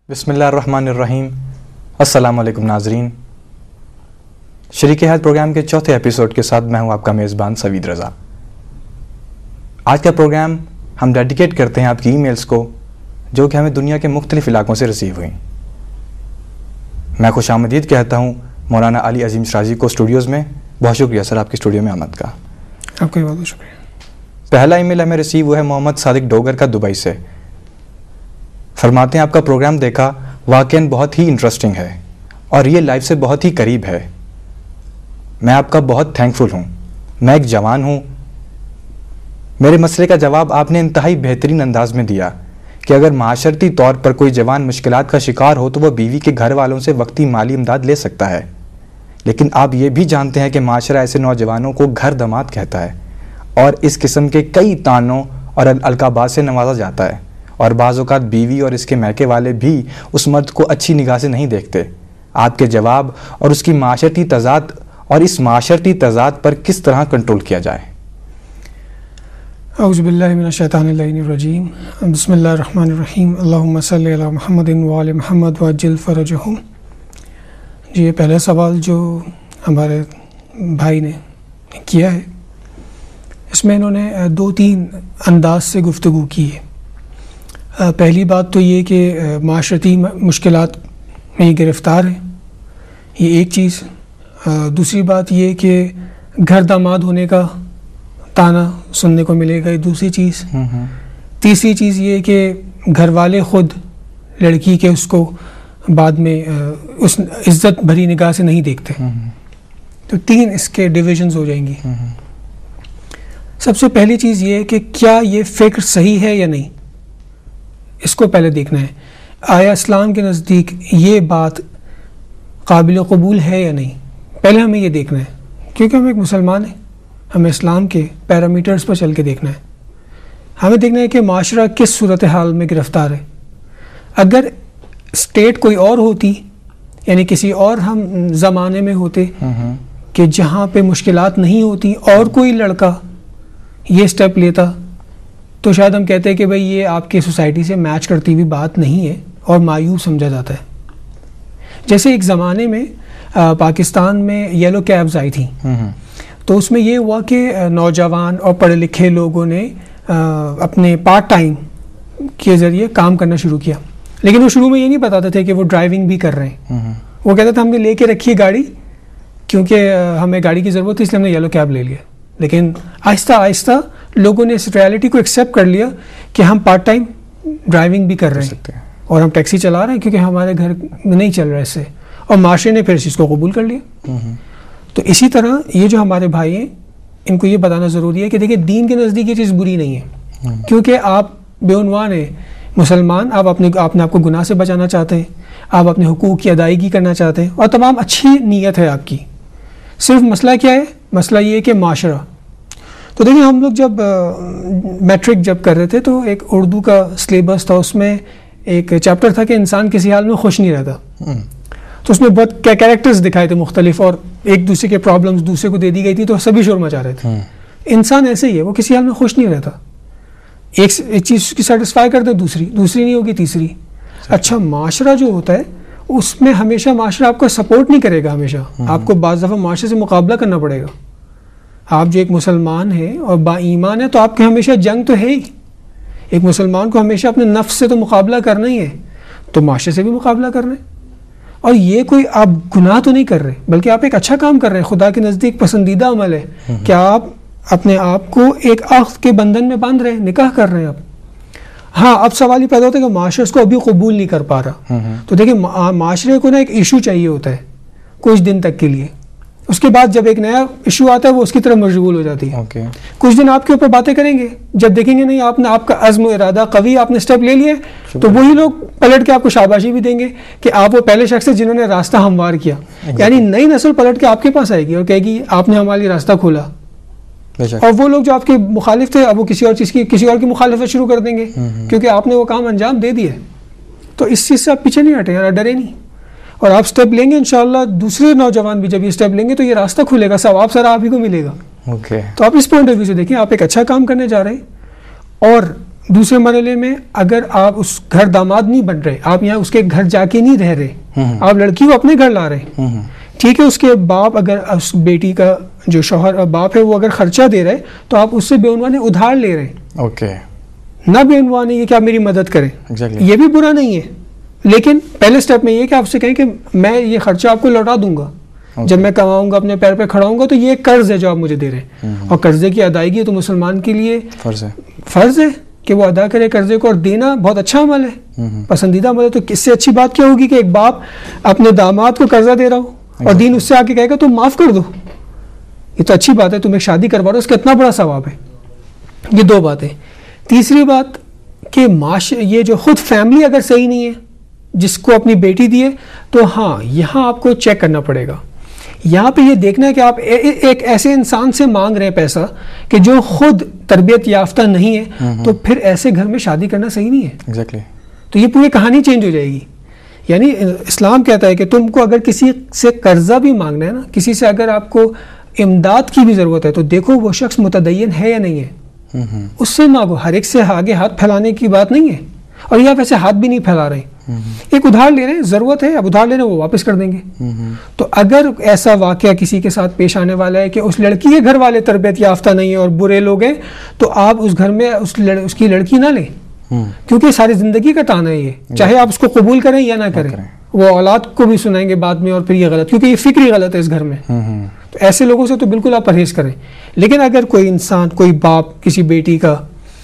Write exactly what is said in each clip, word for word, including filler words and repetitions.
بسم اللہ الرحمن الرحیم۔ السلام علیکم ناظرین، شریک حیات پروگرام کے چوتھے ایپیسوڈ کے ساتھ میں ہوں آپ کا میزبان سوید رضا۔ آج کا پروگرام ہم ڈیڈیکیٹ کرتے ہیں آپ کی ای میلز کو جو کہ ہمیں دنیا کے مختلف علاقوں سے ریسیو ہوئیں۔ میں خوش آمدید کہتا ہوں مولانا علی عظیم شرازی کو اسٹوڈیوز میں۔ بہت شکریہ سر آپ کی اسٹوڈیو میں آمد کا۔ آپ کا بہت شکریہ۔ پہلا ای میل ہمیں ریسیو ہوا ہے محمد صادق ڈوگر کا، دبئی سے۔ فرماتے ہیں آپ کا پروگرام دیکھا، واقعاً بہت ہی انٹرسٹنگ ہے اور یہ لائف سے بہت ہی قریب ہے۔ میں آپ کا بہت تھینکفل ہوں۔ میں ایک جوان ہوں۔ میرے مسئلے کا جواب آپ نے انتہائی بہترین انداز میں دیا کہ اگر معاشرتی طور پر کوئی جوان مشکلات کا شکار ہو تو وہ بیوی کے گھر والوں سے وقتی مالی امداد لے سکتا ہے، لیکن آپ یہ بھی جانتے ہیں کہ معاشرہ ایسے نوجوانوں کو گھر داماد کہتا ہے اور اس قسم کے کئی طعنوں اور القابات سے نوازا جاتا ہے، اور بعض اوقات بیوی اور اس کے میکے والے بھی اس مرد کو اچھی نگاہ سے نہیں دیکھتے۔ آپ کے جواب اور اس کی معاشرتی تضاد اور اس معاشرتی تضاد پر کس طرح کنٹرول کیا جائے؟ اعوذ باللہ من الشیطان اللعین الرجیم، بسم اللہ الرحمن الرحیم، اللہم صلی علی محمد وآل محمد وعجل فرجہم۔ جی یہ پہلا سوال جو ہمارے بھائی نے کیا ہے، اس میں انہوں نے دو تین انداز سے گفتگو کی ہے۔ پہلی بات تو یہ کہ معاشرتی مشکلات میں یہ گرفتار ہے، یہ ایک چیز۔ دوسری بات یہ کہ گھر داماد ہونے کا طعنہ سننے کو ملے گا، یہ دوسری چیز۔ تیسری چیز یہ کہ گھر والے خود لڑکی کے اس کو بعد میں اس عزت بھری نگاہ سے نہیں دیکھتے۔ تو تین اس کے ڈویژنز ہو جائیں گی۔ سب سے پہلی چیز یہ کہ کیا یہ فکر صحیح ہے یا نہیں، اس کو پہلے دیکھنا ہے۔ آیا اسلام کے نزدیک یہ بات قابل قبول ہے یا نہیں، پہلے ہمیں یہ دیکھنا ہے، کیونکہ ہم ایک مسلمان ہیں، ہمیں اسلام کے پیرامیٹرز پر چل کے دیکھنا ہے۔ ہمیں دیکھنا ہے کہ معاشرہ کس صورتحال میں گرفتار ہے۔ اگر اسٹیٹ کوئی اور ہوتی، یعنی کسی اور ہم زمانے میں ہوتے کہ جہاں پہ مشکلات نہیں ہوتی اور کوئی لڑکا یہ سٹیپ لیتا تو شاید ہم کہتے ہیں کہ بھئی یہ آپ کی سوسائٹی سے میچ کرتی ہوئی بات نہیں ہے اور مایوب سمجھا جاتا ہے۔ جیسے ایک زمانے میں پاکستان میں یلو کیبز آئی تھیں، تو اس میں یہ ہوا کہ نوجوان اور پڑھے لکھے لوگوں نے اپنے پارٹ ٹائم کے ذریعے کام کرنا شروع کیا، لیکن وہ شروع میں یہ نہیں بتاتے تھے کہ وہ ڈرائیونگ بھی کر رہے ہیں۔ وہ کہتے تھے ہم نے لے کے رکھی ہے گاڑی، کیونکہ ہمیں گاڑی کی ضرورت تھی اس لیے ہم نے یلو کیب لے لیا۔ لیکن آہستہ آہستہ لوگوں نے اس ریالٹی کو ایکسیپٹ کر لیا کہ ہم پارٹ ٹائم ڈرائیونگ بھی کر رہے ہیں اور ہم ٹیکسی چلا رہے ہیں کیونکہ ہمارے گھر نہیں چل رہا ہے اس سے، اور معاشرے نے پھر اس چیز کو قبول کر لیا۔ تو اسی طرح یہ جو ہمارے بھائی ہیں، ان کو یہ بتانا ضروری ہے کہ دیکھیں دین کے نزدیک یہ چیز بری نہیں ہے، کیونکہ آپ بے عنوان ہیں مسلمان، آپ اپنے اپنے آپ کو گناہ سے بچانا چاہتے ہیں، آپ اپنے حقوق کی ادائیگی کرنا چاہتے ہیں، اور تمام اچھی نیت ہے آپ کی۔ صرف مسئلہ کیا ہے؟ مسئلہ یہ ہے کہ معاشرہ۔ تو دیکھیں ہم لوگ جب میٹرک جب کر رہے تھے تو ایک اردو کا سلیبس تھا، اس میں ایک چیپٹر تھا کہ انسان کسی حال میں خوش نہیں رہتا، تو اس میں بہت کیریکٹرز دکھائے تھے مختلف، اور ایک دوسرے کے پرابلمز دوسرے کو دے دی گئی تھی تو سبھی شور مچا رہے تھے۔ انسان ایسے ہی ہے، وہ کسی حال میں خوش نہیں رہتا، ایک ایک چیز کی سیٹسفائی کر دے دوسری دوسری نہیں ہوگی تیسری۔ اچھا معاشرہ جو ہوتا ہے اس میں ہمیشہ معاشرہ آپ کو سپورٹ نہیں کرے گا، ہمیشہ آپ کو بعض دفعہ معاشرے سے مقابلہ کرنا پڑے گا۔ آپ جو ایک مسلمان ہیں اور با ایمان ہے تو آپ کے ہمیشہ جنگ تو ہے ہی، ایک مسلمان کو ہمیشہ اپنے نفس سے تو مقابلہ کرنا ہی ہے، تو معاشرے سے بھی مقابلہ کرنا ہے۔ اور یہ کوئی آپ گناہ تو نہیں کر رہے، بلکہ آپ ایک اچھا کام کر رہے ہیں، خدا کے نزدیک پسندیدہ عمل ہے کہ آپ اپنے آپ کو ایک عقد کے بندھن میں باندھ رہے ہیں، نکاح کر رہے ہیں آپ۔ ہاں اب سوال یہ پیدا ہوتا ہے کہ معاشرہ اس کو ابھی قبول نہیں کر پا رہا، تو دیکھیں معاشرے کو نا ایک ایشو چاہیے ہوتا ہے کچھ دن تک کے لیے، اس کے بعد جب ایک نیا ایشو آتا ہے وہ اس کی طرف مشغول ہو جاتی ہے۔ okay. کچھ دن آپ کے اوپر باتیں کریں گے، جب دیکھیں گے نہیں آپ نے آپ کا عزم و ارادہ قوی، آپ نے اسٹیپ لے لیے، تو وہی لوگ پلٹ کے آپ کو شاباشی بھی دیں گے کہ آپ وہ پہلے شخص ہیں جنہوں نے راستہ ہموار کیا۔ exactly. یعنی نئی نسل پلٹ کے آپ کے پاس آئے گی اور کہے گی آپ نے ہمارے لیے راستہ کھولا، اور وہ لوگ جو آپ کے مخالف تھے اب وہ کسی اور چیز کی کسی اور کی مخالفت شروع کر دیں گے کیونکہ آپ نے وہ کام انجام دے دیا۔ تو اس چیز سے آپ پیچھے نہیں ہٹیں، ڈرے نہیں، اور آپ سٹیپ لیں گے انشاءاللہ دوسرے نوجوان بھی جب یہ سٹیپ لیں گے تو یہ راستہ کھلے گا، ثواب سارا آپ ہی کو ملے گا۔ okay. تو آپ اس پوائنٹ آف ویو سے دیکھیں آپ ایک اچھا کام کرنے جا رہے ہیں، اور دوسرے مرحلے میں اگر آپ اس گھر داماد نہیں بن رہے, آپ یہاں اس کے گھر جا کے نہیں رہ رہے, آپ لڑکی کو اپنے گھر لا رہے ہیں, ٹھیک ہے, اس کے باپ اگر اس بیٹی کا جو شوہر اور باپ ہے وہ اگر خرچہ دے رہے تو آپ اس سے بے عنوان ادھار لے رہے ہیں, اوکے, نہ بے عنوان یہ کہ آپ میری مدد کریں, یہ بھی برا نہیں ہے, لیکن پہلے سٹیپ میں یہ کہ آپ سے کہیں کہ میں یہ خرچہ آپ کو لوٹا دوں گا جب میں کماؤں گا, اپنے پیر پہ کھڑا ہوں گا, تو یہ قرض ہے جو آپ مجھے دے رہے ہیں, اور قرضے کی ادائیگی تو مسلمان کے لیے فرض ہے فرض ہے کہ وہ ادا کرے قرضے کو, اور دینا بہت اچھا عمل ہے, پسندیدہ عمل ہے. تو کس سے اچھی بات کیا ہوگی کہ ایک باپ اپنے داماد کو قرضہ دے رہا ہو اور دین اس سے آ کے کہے گا تم معاف کر دو, یہ تو اچھی بات ہے, تم ایک شادی کروا رہا ہو, اس کا اتنا بڑا ثواب ہے. یہ دو باتیں. تیسری بات کہ معاش یہ جو خود فیملی اگر صحیح نہیں ہے جس کو اپنی بیٹی دیے, تو ہاں یہاں آپ کو چیک کرنا پڑے گا. یہاں پہ یہ دیکھنا ہے کہ آپ ایک ایسے انسان سے مانگ رہے ہیں پیسہ کہ جو خود تربیت یافتہ نہیں ہے, تو پھر ایسے گھر میں شادی کرنا صحیح نہیں ہے. ایگزیکٹلی. تو یہ پوری کہانی چینج ہو جائے گی. یعنی اسلام کہتا ہے کہ تم کو اگر کسی سے قرضہ بھی مانگنا ہے نا, کسی سے اگر آپ کو امداد کی بھی ضرورت ہے, تو دیکھو وہ شخص متدین ہے یا نہیں ہے, اس سے مانگو. ہر ایک سے آگے ہاتھ پھیلانے کی بات نہیں ہے, اور یہ آپ ایسے ہاتھ بھی نہیں پھیلا رہے. ایک ادھار لے رہے ہیں, ضرورت ہے, اب ادھار لے رہے ہیں, وہ واپس کر دیں گے. تو اگر ایسا واقعہ کسی کے ساتھ پیش آنے والا ہے کہ اس لڑکی کے گھر والے تربیت یافتہ نہیں ہیں اور برے لوگ ہیں, تو آپ اس گھر میں اس, لڑ... اس کی لڑکی نہ لیں, کیونکہ ساری زندگی کا ٹانا ہے یہ, چاہے آپ اس کو قبول کریں یا نہ کریں. وہ اولاد کو بھی سنائیں گے بعد میں, اور پھر یہ غلط, کیونکہ یہ فکری غلط ہے اس گھر میں. تو ایسے لوگوں سے تو بالکل آپ پرہیز کریں. لیکن اگر کوئی انسان, کوئی باپ کسی بیٹی کا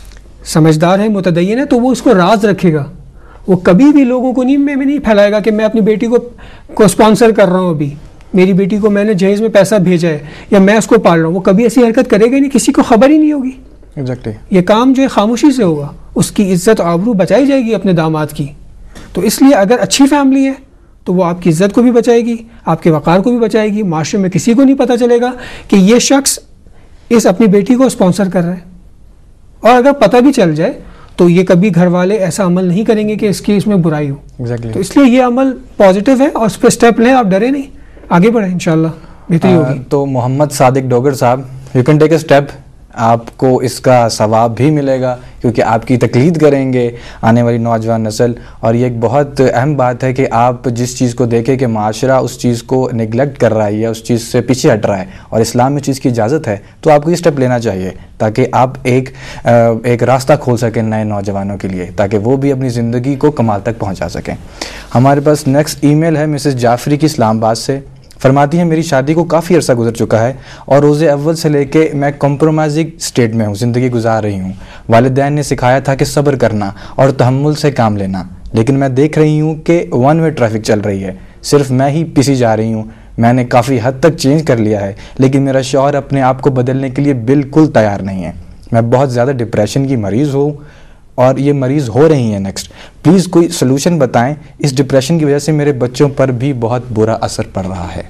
سمجھدار ہے, متدین ہے, تو وہ اس کو راز رکھے گا. وہ کبھی بھی لوگوں کو نہیں میں نہیں پھیلائے گا کہ میں اپنی بیٹی کو کو اسپانسر کر رہا ہوں, ابھی میری بیٹی کو میں نے جہیز میں پیسہ بھیجا ہے, یا میں اس کو پال رہا ہوں. وہ کبھی ایسی حرکت کرے گا نہیں, کسی کو خبر ہی نہیں ہوگی. ایگزیکٹلی. یہ کام جو ہے خاموشی سے ہوگا, اس کی عزت و آبرو بچائی جائے گی اپنے داماد کی. تو اس لیے اگر اچھی فیملی ہے تو وہ آپ کی عزت کو بھی بچائے گی, آپ کے وقار کو بھی بچائے گی. معاشرے میں کسی کو نہیں پتہ چلے گا کہ یہ شخص اس اپنی بیٹی کو اسپانسر کر رہا ہے. اور اگر پتہ بھی چل جائے تو یہ کبھی گھر والے ایسا عمل نہیں کریں گے کہ اس کی اس میں برائی ہو. exactly. تو اس لیے یہ عمل پازیٹیو ہے, اور اس پہ اسٹیپ لیں, آپ ڈرے نہیں, آگے بڑھیں, انشاءاللہ بہتری ہوگی. تو محمد Sadiq Dogar sahab, you can take a step, آپ کو اس کا ثواب بھی ملے گا, کیونکہ آپ کی تقلید کریں گے آنے والی نوجوان نسل. اور یہ ایک بہت اہم بات ہے کہ آپ جس چیز کو دیکھیں کہ معاشرہ اس چیز کو نگلیکٹ کر رہا ہے یا اس چیز سے پیچھے ہٹ رہا ہے, اور اسلام میں چیز کی اجازت ہے, تو آپ کو یہ اسٹیپ لینا چاہیے تاکہ آپ ایک ایک راستہ کھول سکیں نئے نوجوانوں کے لیے, تاکہ وہ بھی اپنی زندگی کو کمال تک پہنچا سکیں. ہمارے پاس نیکسٹ ای میل ہے مسز جعفری کی اسلام آباد سے. فرماتی ہیں میری شادی کو کافی عرصہ گزر چکا ہے, اور روز اول سے لے کے میں کمپرومائزنگ اسٹیٹ میں ہوں, زندگی گزار رہی ہوں. والدین نے سکھایا تھا کہ صبر کرنا اور تحمل سے کام لینا, لیکن میں دیکھ رہی ہوں کہ ون وے ٹریفک چل رہی ہے, صرف میں ہی پیسی جا رہی ہوں. میں نے کافی حد تک چینج کر لیا ہے, لیکن میرا شوہر اپنے آپ کو بدلنے کے لیے بالکل تیار نہیں ہے. میں بہت زیادہ ڈپریشن کی مریض ہوں, اور یہ مریض ہو رہی ہیں نیکسٹ. پلیز کوئی سلوشن بتائیں, اس ڈپریشن کی وجہ سے میرے بچوں پر بھی بہت برا اثر پڑ رہا ہے.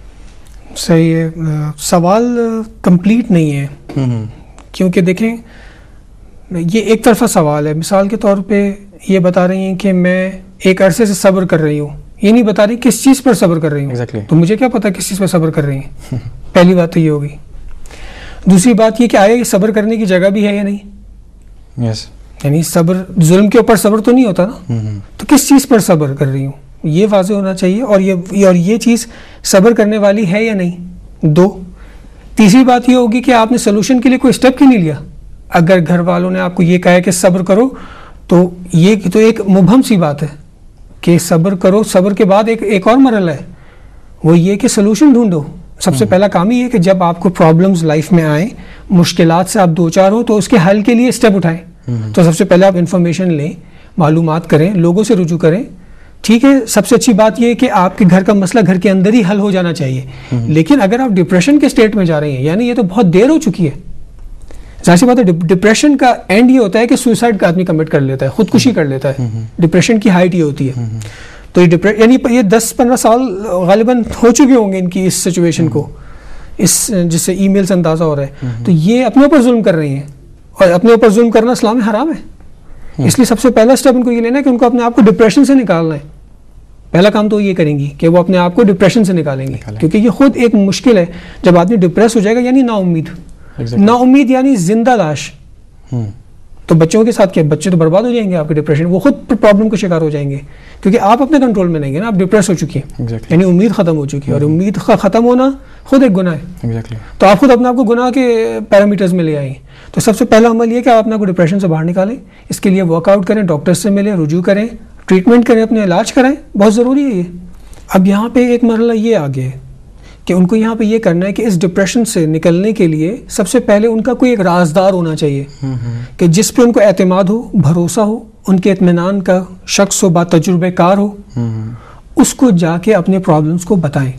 صحیح ہے, سوال کمپلیٹ نہیں ہے, کیونکہ دیکھیں یہ ایک طرفہ سوال ہے. مثال کے طور پہ یہ بتا رہی ہیں کہ میں ایک عرصے سے صبر کر رہی ہوں, یہ نہیں بتا رہی کس چیز پر صبر کر رہی ہوں. exactly. تو مجھے کیا پتا کس چیز پر صبر کر رہی ہیں. پہلی بات تو یہ ہوگی. دوسری بات یہ کہ آیا یہ صبر کرنے کی جگہ بھی ہے یا نہیں. yes. یعنی صبر, ظلم کے اوپر صبر تو نہیں ہوتا نا, تو کس چیز پر صبر کر رہی ہوں یہ واضح ہونا چاہیے, اور یہ اور یہ چیز صبر کرنے والی ہے یا نہیں. دو, تیسری بات یہ ہوگی کہ آپ نے سلوشن کے لیے کوئی اسٹیپ کیوں نہیں لیا. اگر گھر والوں نے آپ کو یہ کہا ہے کہ صبر کرو, تو یہ تو ایک مبہم سی بات ہے کہ صبر کرو. صبر کے بعد ایک ایک اور مرحلہ ہے, وہ یہ کہ سلوشن ڈھونڈو. سب سے پہلا کام ہی ہے کہ جب آپ کو پرابلمز لائف میں آئیں, مشکلات سے آپ دو چار ہوں, تو اس کے حل کے لیے اسٹیپ اٹھائیں. تو سب سے پہلے آپ انفارمیشن لیں, معلومات کریں, لوگوں سے رجوع کریں. ٹھیک ہے, سب سے اچھی بات یہ ہے کہ آپ کے گھر کا مسئلہ گھر کے اندر ہی حل ہو جانا چاہیے. لیکن اگر آپ ڈپریشن کے اسٹیٹ میں جا رہے ہیں, یعنی یہ تو بہت دیر ہو چکی ہے. ظاہر سی بات ہے ڈپریشن کا اینڈ یہ ہوتا ہے کہ سوئسائڈ کا آدمی کمٹ کر لیتا ہے, خودکشی کر لیتا ہے. ڈپریشن کی ہائٹ یہ ہوتی ہے. تو یہ یعنی یہ دس پندرہ سال غالباً ہو چکے ہوں گے ان کی اس سچویشن کو, اس جس سے ای میل سے اندازہ ہو رہا ہے. تو یہ اپنے اوپر ظلم کر رہی ہیں, اور اپنے اوپر ظلم کرنا اسلام میں حرام ہے. اس لیے سب سے پہلا اسٹیپ ان کو یہ لینا ہے کہ ان کو اپنے آپ کو ڈپریشن سے نکالنا ہے. پہلا کام تو یہ کریں گی کہ وہ اپنے آپ کو ڈپریشن سے نکالیں گے, کیونکہ یہ خود ایک مشکل ہے. جب آدمی ڈپریس ہو جائے گا, یعنی نا امید, نا امید یعنی زندہ لاش. تو بچوں کے ساتھ کیا, بچے تو برباد ہو جائیں گے آپ کے ڈپریشن, وہ خود پرابلم کا شکار ہو جائیں گے کیونکہ آپ اپنے کنٹرول میں نہیں گے نا, آپ ڈپریس ہو چکی ہیں, exactly. یعنی امید ختم ہو چکی ہے, اور امید کا ختم ہونا خود ایک گناہ ہے, exactly. تو آپ خود اپنے آپ کو گناہ کے پیرامیٹرز میں لے آئیں. تو سب سے پہلا عمل یہ کہ آپ اپنے آپ کو ڈپریشن سے باہر نکالیں, اس کے لیے ورک آؤٹ کریں, ڈاکٹر سے ملیں, رجوع کریں, ٹریٹمنٹ کریں, اپنے علاج کریں, بہت ضروری ہے یہ. اب یہاں پہ ایک مرحلہ یہ آگے ہے کہ ان کو یہاں پہ یہ کرنا ہے کہ اس ڈپریشن سے نکلنے کے لیے سب سے پہلے ان کا کوئی ایک رازدار ہونا چاہیے کہ جس پہ ان کو اعتماد ہو, بھروسہ ہو, ان کے اطمینان کا شخص ہو, با تجربہ کار ہو, اس کو جا کے اپنے پرابلمس کو بتائیں.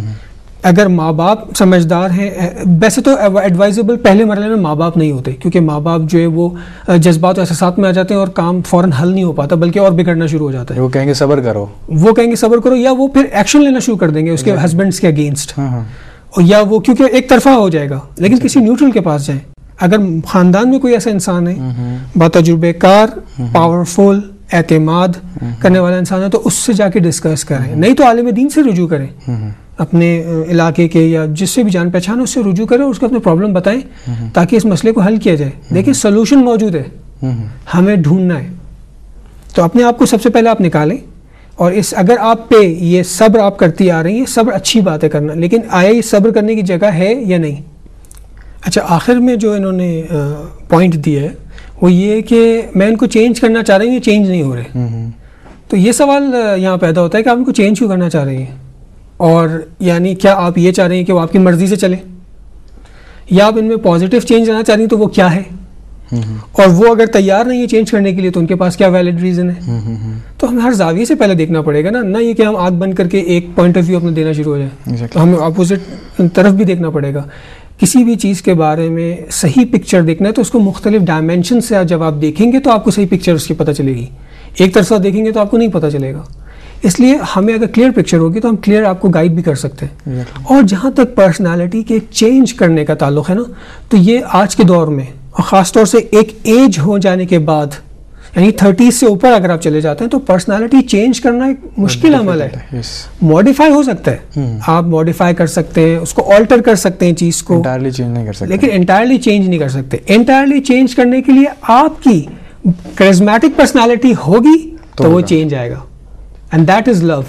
اگر ماں باپ سمجھدار ہیں, ویسے تو ایڈوائزیبل پہلے مرحلے میں ماں باپ نہیں ہوتے کیونکہ ماں باپ جو ہے وہ جذبات و احساسات میں آ جاتے ہیں اور کام فوراً حل نہیں ہو پاتا بلکہ اور بگڑنا شروع ہو جاتا ہے. وہ کہیں گے صبر کرو, وہ کہیں گے صبر کرو, یا وہ پھر ایکشن لینا شروع کر دیں گے اس کے ہسبینڈس کے اگینسٹ, یا وہ کیونکہ ایک طرفہ ہو جائے گا. لیکن کسی نیوٹرل کے پاس جائیں, اگر خاندان میں کوئی ایسا انسان ہے با تجربہ کار, پاورفل, اعتماد کرنے والا انسان ہے, تو اس سے جا کے ڈسکس کریں. نہیں تو عالم دین سے رجوع کریں, اپنے علاقے کے یا جس سے بھی جان پہچان ہے اس سے رجوع کریں اور اس کو اپنے پرابلم بتائیں تاکہ اس مسئلے کو حل کیا جائے. دیکھیں سولوشن موجود ہے, ہمیں ڈھونڈنا ہے. تو اپنے آپ کو سب سے پہلے آپ نکالیں, اور اس اگر آپ پہ یہ صبر آپ کرتی آ رہی ہیں, صبر اچھی بات ہے کرنا, لیکن آیا یہ صبر کرنے کی جگہ ہے یا نہیں. اچھا, آخر میں جو انہوں نے پوائنٹ دیا ہے وہ یہ کہ میں ان کو چینج کرنا چاہ رہی ہوں, یہ چینج نہیں ہو رہے. تو یہ سوال یہاں پیدا ہوتا ہے کہ آپ ان کو چینج کیوں کرنا چاہ رہی ہیں, اور یعنی کیا آپ یہ چاہ رہے ہیں کہ وہ آپ کی مرضی سے چلے, یا آپ ان میں پازیٹیو چینج لانا چاہ رہی ہیں, تو وہ کیا ہے, اور وہ اگر تیار نہیں ہے چینج کرنے کے لیے تو ان کے پاس کیا ویلڈ ریزن ہے. تو ہمیں ہر زاویے سے پہلے دیکھنا پڑے گا نا, نہ یہ کہ ہم آنکھ بند کر کے ایک پوائنٹ آف ویو اپنا دینا شروع ہو جائے. تو ہمیں اپوزٹ طرف بھی دیکھنا پڑے گا. کسی بھی چیز کے بارے میں صحیح پکچر دیکھنا ہے تو اس کو مختلف ڈائمینشن سے جب آپ دیکھیں گے تو آپ کو صحیح پکچر اس کی پتہ چلے گی. ایک طرف سے دیکھیں گے تو آپ کو نہیں پتہ چلے گا. اس لیے ہمیں اگر کلیئر پکچر ہوگی تو ہم کلیئر آپ کو گائیڈ بھی کر سکتے ہیں. اور جہاں تک پرسنالٹی کے چینج کرنے کا تعلق ہے نا, تو یہ آج کے دور میں اور خاص طور سے ایک ایج ہو جانے کے بعد, یعنی تھرٹیز سے اوپر اگر آپ چلے جاتے ہیں تو پرسنالٹی چینج کرنا ایک مشکل عمل ہے. ماڈیفائی ہو سکتا ہے, آپ ماڈیفائی کر سکتے ہیں, اس کو آلٹر کر سکتے ہیں چیز کو, انٹائرلی چینج نہیں کر سکتے, لیکن انٹائرلی چینج نہیں کر سکتے. انٹائرلی چینج کرنے کے لیے آپ کی کرزمیٹک پرسنالٹی ہوگی تو وہ چینج آئے گا, اینڈ دیٹ از لو.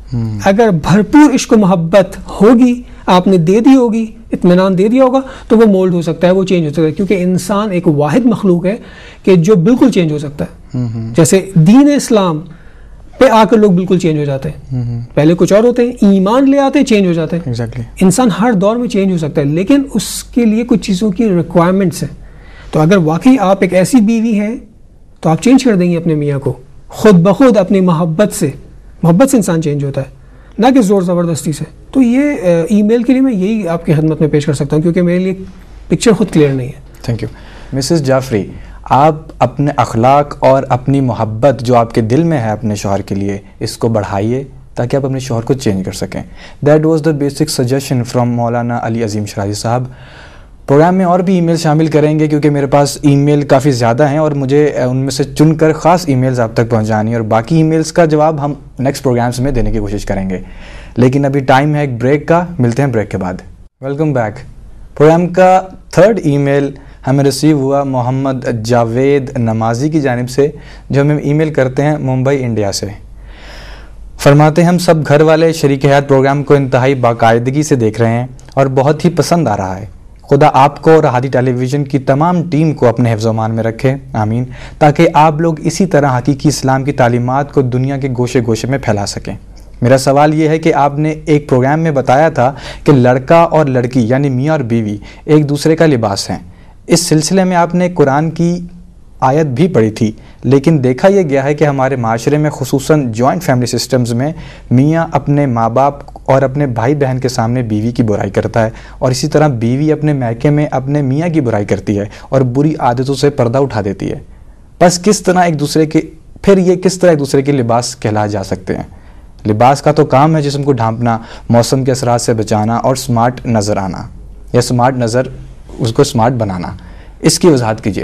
اگر بھرپور عشق و محبت ہوگی, آپ نے دے دی ہوگی, اطمینان دے دیا ہوگا, تو وہ مولڈ ہو سکتا ہے, وہ چینج ہو سکتا ہے. کیونکہ انسان ایک واحد مخلوق ہے کہ جو بالکل چینج ہو سکتا ہے. جیسے دین اسلام پہ آ کر لوگ بالکل چینج ہو جاتے ہیں, پہلے کچھ اور ہوتے ہیں, ایمان لے آتے ہیں, چینج ہو جاتے ہیں. exactly. انسان ہر دور میں چینج ہو سکتا ہے, لیکن اس کے لیے کچھ چیزوں کی ریکوائرمنٹس ہیں. تو اگر واقعی آپ ایک ایسی بیوی ہیں تو آپ چینج کر دیں گے اپنے میاں کو خود بخود, اپنی محبت سے. محبت سے انسان چینج ہوتا ہے, نہ کہ زور زبردستی سے. تو یہ ای میل کے لیے میں یہی آپ کی خدمت میں پیش کر سکتا ہوں کیونکہ میرے لیے پکچر خود کلیئر نہیں ہے. Thank you. مسز جعفری, آپ اپنے اخلاق اور اپنی محبت جو آپ کے دل میں ہے اپنے شوہر کے لیے, اس کو بڑھائیے تاکہ آپ اپنے شوہر کو چینج کر سکیں. That was the basic suggestion from Maulana Ali عظیم شرازی صاحب. پروگرام میں اور بھی ای میل شامل کریں گے کیونکہ میرے پاس ای میل کافی زیادہ ہیں اور مجھے ان میں سے چن کر خاص ای میلز آپ تک پہنچانی ہے, اور باقی ای میلز کا جواب ہم نیکسٹ پروگرامز میں دینے کی کوشش کریں گے. لیکن ابھی ٹائم ہے ایک بریک کا, ملتے ہیں بریک کے بعد. Welcome back. پروگرام کا تھرڈ ای میل ہمیں ریسیو ہوا محمد جاوید نمازی کی جانب سے, جو ہمیں ای میل کرتے ہیں ممبئی انڈیا سے. فرماتے ہیں ہم سب گھر والے شریک حیات پروگرام کو انتہائی باقاعدگی سے دیکھ رہے ہیں اور بہت ہی پسند آ رہا ہے. خدا آپ کو اور ہادی ٹیلی ویژن کی تمام ٹیم کو اپنے حفظ و امان میں رکھے, آمین, تاکہ آپ لوگ اسی طرح حقیقی اسلام کی تعلیمات کو دنیا کے گوشے گوشے میں پھیلا سکیں. میرا سوال یہ ہے کہ آپ نے ایک پروگرام میں بتایا تھا کہ لڑکا اور لڑکی یعنی میاں اور بیوی ایک دوسرے کا لباس ہیں. اس سلسلے میں آپ نے قرآن کی آیت بھی پڑھی تھی, لیکن دیکھا یہ گیا ہے کہ ہمارے معاشرے میں خصوصاً جوائنٹ فیملی سسٹمز میں میاں اپنے ماں باپ اور اپنے بھائی بہن کے سامنے بیوی کی برائی کرتا ہے, اور اسی طرح بیوی اپنے میکے میں اپنے میاں کی برائی کرتی ہے اور بری عادتوں سے پردہ اٹھا دیتی ہے. بس کس طرح ایک دوسرے کے پھر یہ کس طرح ایک دوسرے کے لباس کہلائے جا سکتے ہیں؟ لباس کا تو کام ہے جسم کو ڈھانپنا, موسم کے اثرات سے بچانا اور سمارٹ نظر آنا, یا سمارٹ نظر اس کو سمارٹ بنانا. اس کی وضاحت کیجیے.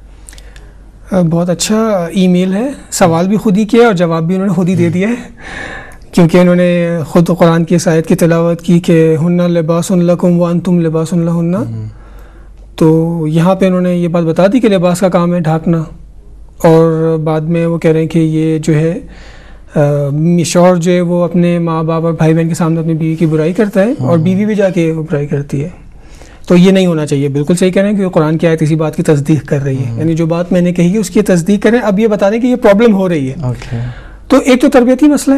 بہت اچھا ای میل ہے, سوال بھی خود ہی کیا اور جواب بھی انہوں نے خود ہی دے دیا ہے, کیونکہ انہوں نے خود قرآن کی اس آیت کی تلاوت کی کہ ہن لباس لکم وانتم لباس لہن. تو یہاں پہ انہوں نے یہ بات بتا دی کہ لباس کا کام ہے ڈھانکنا، اور بعد میں وہ کہہ رہے ہیں کہ یہ جو ہے شوہر جو ہے وہ اپنے ماں باپ اور بھائی بہن کے سامنے اپنی بیوی کی برائی کرتا ہے اور بیوی بھی جا کے وہ برائی کرتی ہے. تو یہ نہیں ہونا چاہیے. بالکل صحیح کہہ رہے ہیں کہ قرآن کی آیت اسی بات کی تصدیق کر رہی ہے، یعنی جو بات میں نے کہی ہے اس کی تصدیق کریں. اب یہ بتا دیں کہ یہ پرابلم ہو رہی ہے. تو ایک تو تربیتی مسئلہ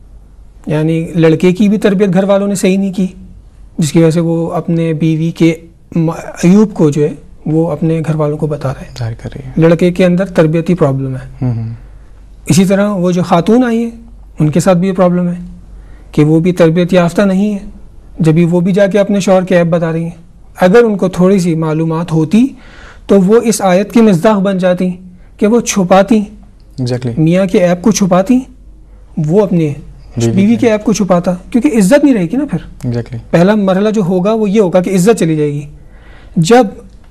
ہے، یعنی لڑکے کی بھی تربیت گھر والوں نے صحیح نہیں کی، جس کی وجہ سے وہ اپنے بیوی کے عیوب کو جو ہے وہ اپنے گھر والوں کو بتا رہے ہیں. لڑکے کے اندر تربیتی پرابلم ہے. اسی طرح وہ جو خاتون آئی ہیں ان کے ساتھ بھی یہ پرابلم ہے کہ وہ بھی تربیت یافتہ نہیں ہے، جبھی وہ بھی جا کے اپنے شوہر کے عیب بتا رہی ہیں. اگر ان کو تھوڑی سی معلومات ہوتی تو وہ اس آیت کی مصداق بن جاتی کہ وہ چھپاتی exactly. میاں کے عیب کو چھپاتی، وہ اپنے بیوی کے عیب کو چھپاتا، کیونکہ عزت نہیں رہے گی نا پھر. exactly. پہلا مرحلہ جو ہوگا وہ یہ ہوگا کہ عزت چلی جائے گی. جب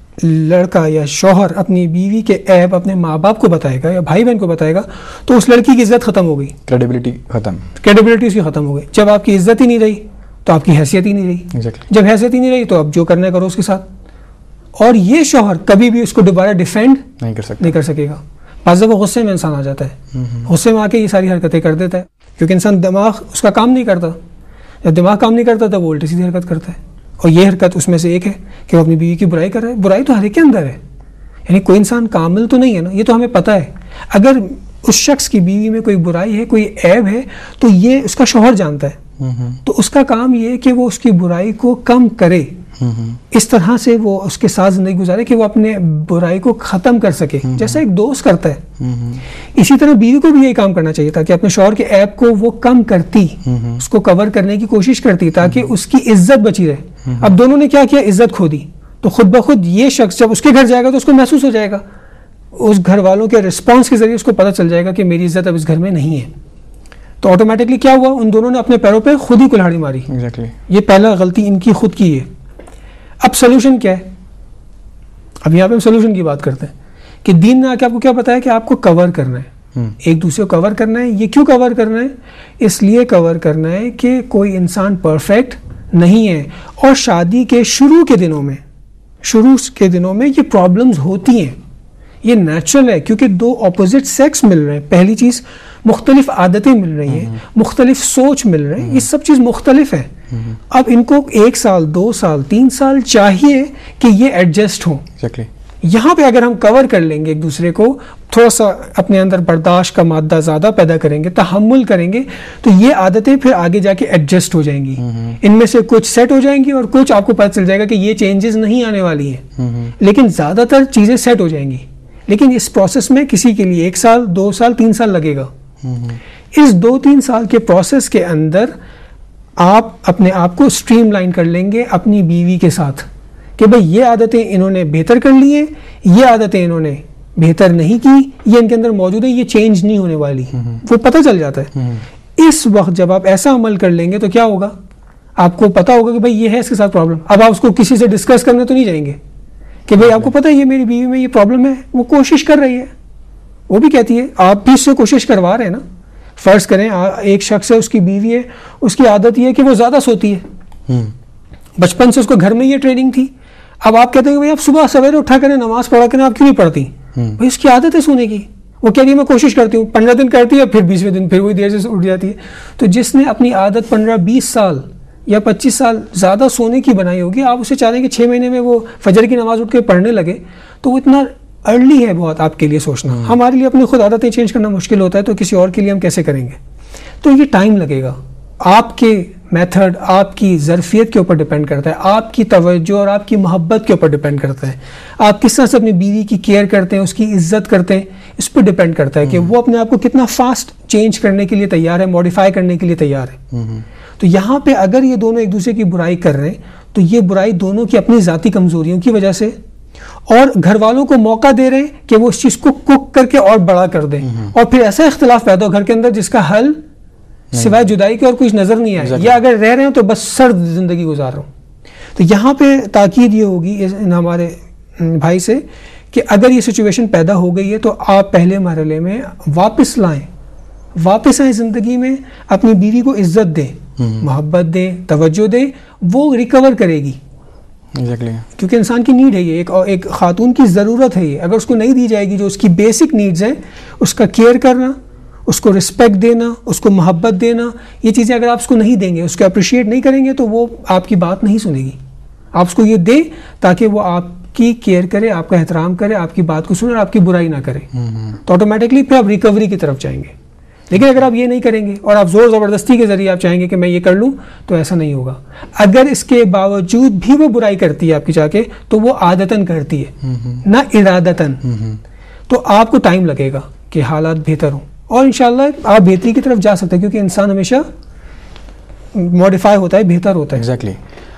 لڑکا یا شوہر اپنی بیوی کے عیب اپنے ماں باپ کو بتائے گا یا بھائی بہن کو بتائے گا تو اس لڑکی کی عزت ختم ہو گئی، کریڈیبلٹی ختم کریڈیبلٹی اس کی ختم ہو گئی. جب آپ کی عزت ہی نہیں رہی تو آپ کی حیثیت ہی نہیں رہی. exactly. جب حیثیت ہی نہیں رہی تو اب جو کرنا کرو اس کے ساتھ. اور یہ شوہر کبھی بھی اس کو دوبارہ ڈیفینڈ نہیں کر سکتا نہیں کر سکے گا. بعض دفعہ غصے میں انسان آ جاتا ہے، غصے میں آ کے یہ ساری حرکتیں کر دیتا ہے، کیونکہ انسان دماغ اس کا کام نہیں کرتا. جب دماغ کام نہیں کرتا تو وہ الٹی سیدھی حرکت کرتا ہے. اور یہ حرکت اس میں سے ایک ہے کہ وہ اپنی بیوی کی برائی کر رہا ہے. برائی تو ہر ایک کے اندر ہے، یعنی کوئی انسان کامل تو نہیں ہے نا، یہ تو ہمیں پتہ ہے. اگر اس شخص کی بیوی میں کوئی برائی ہے، کوئی عیب ہے، تو یہ اس کا شوہر جانتا ہے. تو اس کا کام یہ ہے کہ وہ اس کی برائی کو کم کرے، اس طرح سے وہ اس کے ساتھ زندگی گزارے کہ وہ اپنے برائی کو ختم کر سکے، جیسا ایک دوست کرتا ہے. اسی طرح بیوی کو بھی یہی کام کرنا چاہیے تھا کہ اپنے شوہر کے عیب کو وہ کم کرتی، اس کو کور کرنے کی کوشش کرتی تاکہ اس کی عزت بچی رہے. اب دونوں نے کیا کیا، عزت کھو دی. تو خود بخود یہ شخص جب اس کے گھر جائے گا تو اس کو محسوس ہو جائے گا، اس گھر والوں کے رسپانس کے ذریعے اس کو پتہ چل جائے گا کہ میری عزت اب اس گھر میں نہیں ہے. تو آٹومیٹکلی کیا ہوا، ان دونوں نے اپنے پیروں پہ خود ہی کلہاڑی ماری. exactly. یہ پہلا غلطی ان کی خود کی ہے. اب سولوشن کیا ہے؟ اب یہاں پہ ہم سولوشن کی بات کرتے ہیں کہ دین نے آ کے آپ کو کیا بتایا کہ آپ کو کور کرنا ہے، ایک دوسرے کو کور کرنا ہے. یہ کیوں کور کرنا ہے؟ اس لیے کور کرنا ہے کہ کوئی انسان پرفیکٹ نہیں ہے، اور شادی کے شروع کے دنوں میں شروع کے دنوں میں یہ پرابلمز ہوتی ہیں. یہ نیچرل ہے کیونکہ دو اپوزٹ سیکس مل رہے ہیں. پہلی چیز مختلف عادتیں مل رہی ہیں، مختلف سوچ مل رہے ہیں، یہ سب چیز مختلف ہے. اب ان کو ایک سال دو سال تین سال چاہیے کہ یہ ایڈجسٹ ہوں. یہاں پہ اگر ہم کور کر لیں گے ایک دوسرے کو، تھوڑا سا اپنے اندر برداشت کا مادہ زیادہ پیدا کریں گے، تحمل کریں گے، تو یہ عادتیں پھر آگے جا کے ایڈجسٹ ہو جائیں گی. ان میں سے کچھ سیٹ ہو جائیں گی اور کچھ آپ کو پتہ چل جائے گا کہ یہ چینجز نہیں آنے والی ہیں، لیکن زیادہ تر چیزیں سیٹ ہو جائیں گی. لیکن اس پروسیس میں کسی کے لیے ایک سال دو سال تین سال لگے گا. اس دو تین سال کے پروسیس کے اندر آپ اپنے آپ کو سٹریم لائن کر لیں گے اپنی بیوی کے ساتھ کہ بھئی یہ عادتیں انہوں نے بہتر کر لی ہیں، یہ عادتیں انہوں نے بہتر نہیں کی، یہ ان کے اندر موجود ہے، یہ چینج نہیں ہونے والی. وہ پتہ چل جاتا ہے. اس وقت جب آپ ایسا عمل کر لیں گے تو کیا ہوگا، آپ کو پتہ ہوگا کہ بھئی یہ ہے اس کے ساتھ پرابلم. اب آپ اس کو کسی سے ڈسکس کرنے تو نہیں جائیں گے کہ بھئی آپ کو پتہ ہے یہ میری بیوی میں یہ پرابلم ہے. وہ کوشش کر رہی ہے، وہ بھی کہتی ہے، آپ بھی اس سے کوشش کروا رہے ہیں نا. فرض کریں ایک شخص ہے، اس کی بیوی ہے، اس کی عادت یہ ہے کہ وہ زیادہ سوتی ہے، بچپن سے اس کو گھر میں یہ ٹریننگ تھی. اب آپ کہتے ہیں کہ بھئی آپ صبح سویرے اٹھا کریں نماز پڑھا کریں، آپ کیوں نہیں پڑھتی؟ بھئی اس کی عادت ہے سونے کی. وہ کہہ رہی ہے میں کوشش کرتی ہوں، پندرہ دن کرتی ہے، پھر بیسویں دن پھر وہی دیر سے اٹھ جاتی ہے. تو جس نے اپنی عادت پندرہ بیس سال یا پچیس سال زیادہ سونے کی بنائی ہوگی، آپ اسے چاہ رہے ہیں کہ چھ مہینے میں وہ فجر کی نماز اٹھ کے پڑھنے لگے، تو وہ اتنا ارلی ہے بہت آپ کے لیے سوچنا. ہمارے لیے اپنی خود عادتیں چینج کرنا مشکل ہوتا ہے، تو کسی اور کے لیے ہم کیسے کریں گے؟ تو یہ ٹائم لگے گا. آپ کے میتھڈ آپ کی ظرفیت کے اوپر ڈیپینڈ کرتا ہے، آپ کی توجہ اور آپ کی محبت کے اوپر ڈیپینڈ کرتا ہے، آپ کس طرح سے اپنی بیوی کی کیئر کرتے ہیں، اس کی عزت کرتے ہیں، اس پہ ڈیپینڈ کرتا ہے کہ وہ اپنے آپ کو کتنا فاسٹ چینج کرنے کے لیے تیار ہے، موڈیفائی کرنے کے لیے تیار ہے. تو یہاں پہ اگر یہ دونوں ایک دوسرے کی برائی کر رہے ہیں تو یہ برائی دونوں کی اپنی ذاتی کمزوریوں کی وجہ سے، اور گھر والوں کو موقع دے رہے ہیں کہ وہ اس چیز کو کک کر کے اور بڑا کر دیں، اور پھر ایسا اختلاف پیدا ہو گھر کے اندر جس کا حل سوائے جدائی کے اور کچھ نظر نہیں آئے، یا اگر رہ رہے ہیں تو بس سرد زندگی گزار رہا ہوں. تو یہاں پہ تاکید یہ ہوگی ہمارے بھائی سے کہ اگر یہ سچویشن پیدا ہو گئی ہے تو آپ پہلے مرحلے میں واپس لائیں، واپس آئیں زندگی میں، اپنی بیوی کو عزت دیں، محبت دیں، توجہ دیں، وہ ریکور کرے گی. ایگزیکٹلی. کیونکہ انسان کی نیڈ ہے یہ, ایک ایک خاتون کی ضرورت ہے یہ. اگر اس کو نہیں دی جائے گی جو اس کی بیسک نیڈز ہیں, اس کا کیئر کرنا, اس کو رسپیکٹ دینا, اس کو محبت دینا, یہ چیزیں اگر آپ اس کو نہیں دیں گے, اس کو اپریشیٹ نہیں کریں گے, تو وہ آپ کی بات نہیں سنے گی. آپ اس کو یہ دیں تاکہ وہ آپ کی کیئر کرے, آپ کا احترام کرے, آپ کی بات کو سنے اور آپ کی برائی نہ کرے, تو آٹومیٹکلی پھر آپ ریکوری کی طرف جائیں گے. لیکن اگر آپ یہ نہیں کریں گے اور آپ زور زبردستی کے ذریعے آپ چاہیں گے کہ میں یہ کر لوں, تو ایسا نہیں ہوگا. اگر اس کے باوجود بھی وہ برائی کرتی ہے آپ کی چاہ کے, تو وہ عادتاً کرتی ہے نہ ارادتاً, تو آپ کو ٹائم لگے گا کہ حالات بہتر ہوں, اور انشاءاللہ آپ بہتری کی طرف جا سکتے ہیں, کیونکہ انسان ہمیشہ موڈیفائی ہوتا ہے, بہتر ہوتا ہے. ایگزیکٹلی.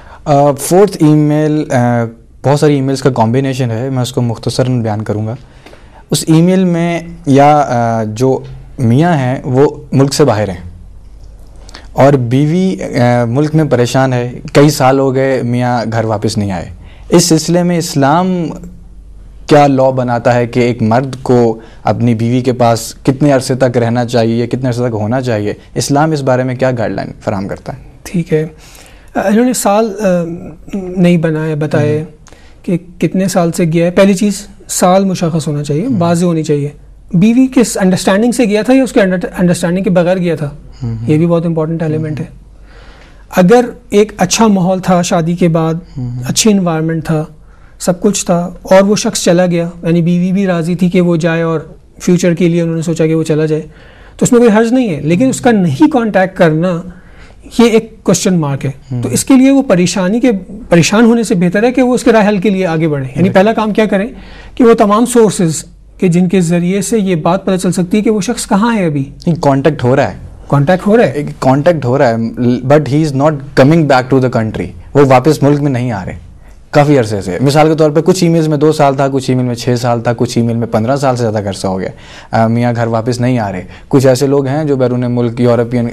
فورتھ ای میل بہت ساری ای میلس کا کمبینیشن ہے, میں اس کو مختصراً بیان کروں گا. اس ای میل میں یا جو میاں ہیں وہ ملک سے باہر ہیں اور بیوی ملک میں پریشان ہے, کئی سال ہو گئے میاں گھر واپس نہیں آئے. اس سلسلے میں اسلام کیا لاء بناتا ہے کہ ایک مرد کو اپنی بیوی کے پاس کتنے عرصے تک رہنا چاہیے, کتنے عرصے تک ہونا چاہیے؟ اسلام اس بارے میں کیا گائیڈ لائن فراہم کرتا ہے؟ ٹھیک ہے, انہوں نے سال نہیں بنائے, بتائے کہ کتنے سال سے گیا ہے. پہلی چیز سال مشخص ہونا چاہیے, واضح ہونی چاہیے. بیوی کس انڈرسٹینڈنگ سے گیا تھا یا اس کے انڈرسٹینڈنگ کے بغیر گیا تھا, یہ بھی بہت امپورٹنٹ ایلیمنٹ ہے. اگر ایک اچھا ماحول تھا شادی کے بعد, اچھی انوائرمنٹ تھا, سب کچھ تھا, اور وہ شخص چلا گیا, یعنی بیوی بھی راضی تھی کہ وہ جائے اور فیوچر کے لیے انہوں نے سوچا کہ وہ چلا جائے, تو اس میں کوئی حرج نہیں ہے. لیکن اس کا نہیں کانٹیکٹ کرنا یہ ایک کوشچن مارک ہے. تو اس کے لیے وہ پریشانی کے پریشان ہونے سے بہتر ہے کہ وہ اس کے رائے حل کے لیے آگے بڑھیں. یعنی پہلا کام کیا کریں کہ وہ تمام سورسز کہ جن کے ذریعے سے یہ بات پتہ چل سکتی ہے کہ وہ شخص کہاں ہے, ابھی کانٹیکٹ ہو رہا ہے, کانٹیکٹ ہو رہا ہے کانٹیکٹ ہو رہا ہے but he is not coming back to the country. وہ واپس ملک میں نہیں آ رہے کافی عرصے سے. مثال کے طور پہ کچھ ای میلز میں دو سال تھا, کچھ ای میل میں چھ سال تھا, کچھ ای میل میں پندرہ سال سے زیادہ کا عرصہ ہو گیا, میاں گھر واپس نہیں آ رہے. کچھ ایسے لوگ ہیں جو بیرون ملک یورپین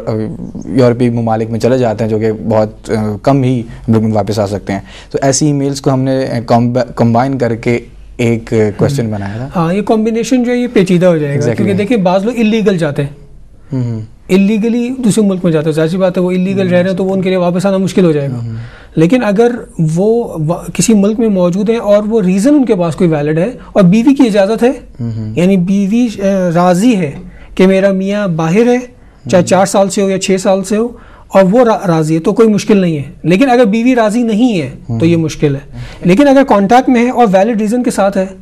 یورپی ممالک میں چلے جاتے ہیں, جو کہ بہت کم ہی ملک میں واپس آ سکتے ہیں. تو ایسی ای میلز کو ہم نے کمبائن کر کے ایک کوشچن بنایا تھا. ہاں, یہ کمبینیشن جو ہے یہ پیچیدہ ہو جائے گا, کیونکہ دیکھیں بعض لوگ اللیگل جاتے ہیں, اللیگلی دوسرے ملک میں جاتے ہیں, ظاہر سی بات ہے وہ اللیگل رہ رہے ہیں تو وہ ان کے لیے واپس آنا مشکل ہو جائے گا. لیکن اگر وہ کسی ملک میں موجود ہیں اور وہ ریزن ان کے پاس کوئی ویلڈ ہے اور بیوی کی اجازت ہے, یعنی بیوی راضی ہے کہ میرا میاں باہر ہے, چاہے چار سال سے ہو یا چھ سال سے ہو, اور وہ راضی ہے, تو کوئی مشکل نہیں ہے. لیکن اگر بیوی راضی نہیں ہے تو یہ مشکل ہے. لیکن اگر کانٹیکٹ میں ہے اور ویلڈ ریزن کے ساتھ ہے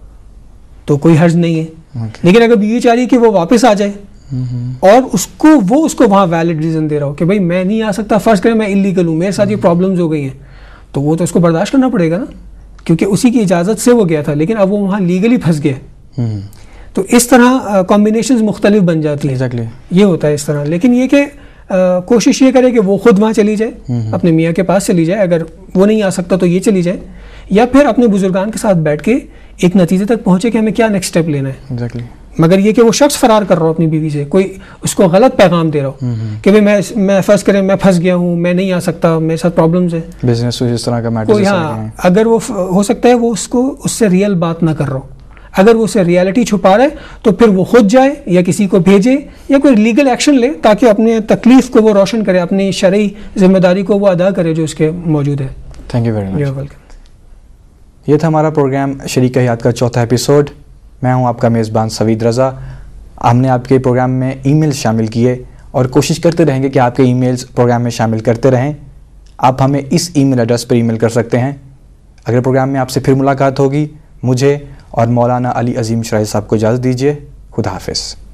تو کوئی حرج نہیں ہے. لیکن اگر بیوی چاہ رہی ہے کہ وہ واپس آ جائے اور اس کو وہ اس کو وہاں ویلڈ ریزن دے رہا ہو کہ بھائی میں نہیں آ سکتا, فرض کریں میں اللیگل ہوں, میرے ساتھ یہ پرابلمز ہو گئی ہیں, تو وہ تو اس کو برداشت کرنا پڑے گا نا, کیونکہ اسی کی اجازت سے وہ گیا تھا, لیکن اب وہ وہاں لیگلی پھنس گیا. تو اس طرح کمبینیشنز مختلف بن جاتی ہیں, یہ ہوتا ہے اس طرح. لیکن یہ کہ کوشش یہ کرے کہ وہ خود وہاں چلی جائے, اپنے میاں کے پاس چلی جائے, اگر وہ نہیں آ سکتا تو یہ چلی جائے, یا پھر اپنے بزرگان کے ساتھ بیٹھ کے ایک نتیجے تک پہنچے کہ ہمیں کیا نیکسٹ اسٹیپ لینا ہے. مگر یہ کہ وہ شخص فرار کر رہا ہو اپنی بیوی سے, کوئی اس کو غلط پیغام دے رہا ہو کہ بھائی میں میں فرض کریں میں پھنس گیا ہوں, میں نہیں آ سکتا, میرے ساتھ پرابلمز ہیں, بزنس اس طرح کا میٹر. ہاں, اگر وہ ہو سکتا ہے وہ اس کو اس سے ریئل بات نہ کر رہا ہو, اگر وہ اسے ریالٹی چھپا رہا ہے تو پھر وہ خود جائے یا کسی کو بھیجے یا کوئی لیگل ایکشن لے, تاکہ اپنے تکلیف کو وہ روشن کرے, اپنی شرعی ذمہ داری کو وہ ادا کرے جو اس کے موجود ہے. Thank you very much. یہ تھا ہمارا پروگرام شریک حیات کا چوتھا ایپیسوڈ. میں ہوں آپ کا میزبان سوید رضا. ہم نے آپ کے پروگرام میں ای میل شامل کیے اور کوشش کرتے رہیں گے کہ آپ کے ای میلز پروگرام میں شامل کرتے رہیں. آپ ہمیں اس ای میل ایڈریس پر ای میل کر سکتے ہیں. اگلے پروگرام میں آپ سے پھر ملاقات ہوگی. مجھے اور مولانا علی عظیم شرائع صاحب کو اجازت دیجیے. خدا حافظ.